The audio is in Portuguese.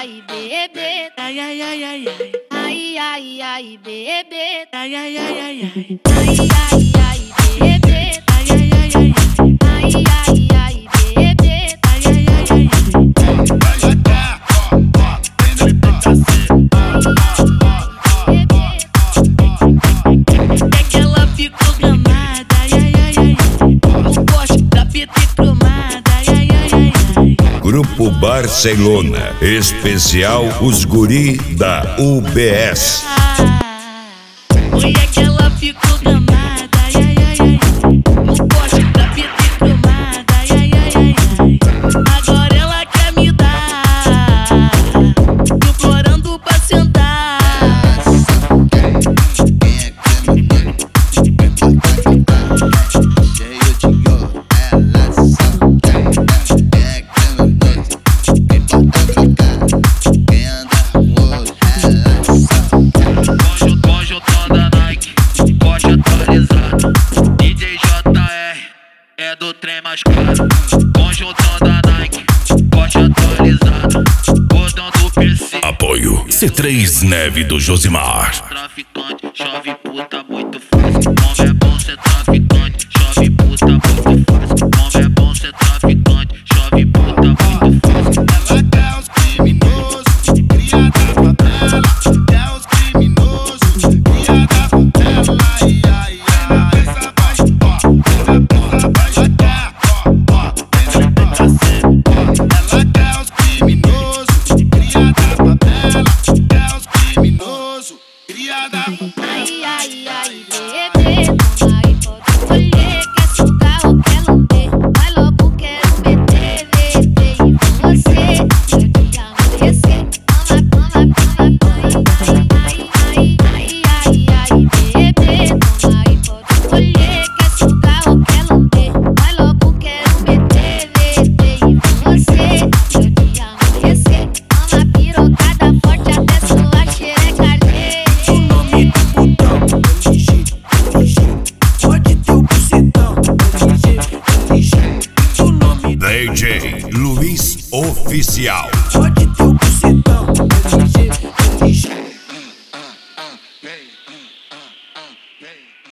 ai, bebê. Ai, ai, ai, ai, ai. Ai, ai, ai, bebê. Ai, ai, ai, ai, ai. Ai, ai, ai, bebê. Ai, ai, ai, ai, ai. Ai, ai, ai, bebê. Ai, ai, ai, ai, ai. É que ela ficou gamada, ai, ai, ai, ai. O gosto da PT cromada, ai, ai, ai, ai, ai. Grupo Barcelona, especial os guri da UBS. Oi, é que ela ficou gamada, ai, ai, ai, ai. O gosto da PT cromada, ai, ai, ai, ai, ai. Agora ela quer me dar, implorando pra sentar. Conjuntão da Nike, Porsche atualizado. DJ JR é do trem mais caro. Conjuntão da Nike, Porsche atualizado. Botão do PC. Apoio C3 Neve do Josimar. Traficante, chove puta muito fácil. Como é bom ser traficante, chove puta muito fácil. Como é bom ser traficante, chove puta muito fácil. Ela quer os criminosos, cria da favela. Quer os criminosos, cria da favela. Ai, ai, ai. Essa vai, essa vai, ela quer, ela quer os criminosos, cria da favela. Quer os criminosos, cria da favela. Ai, ai, ai, bebê. Toma aí, pode escolher. Quer sugar ou quer lamber? Vai logo, quero meter, meter em você. Eu te amanhecer. Toma, toma, toma, toma. Ai, ai, ai, ai, ai, bebê. Toma aí, pode escolher. Quer sugar ou quer lamber? Vai logo, quero meter, meter em você. Eu te amanhecer. Toma pirocada forte até sua xereca arder. O nome do botão, LG, pode ter o bucetão, LG. O nome DJ Luiz Oficial. pode ter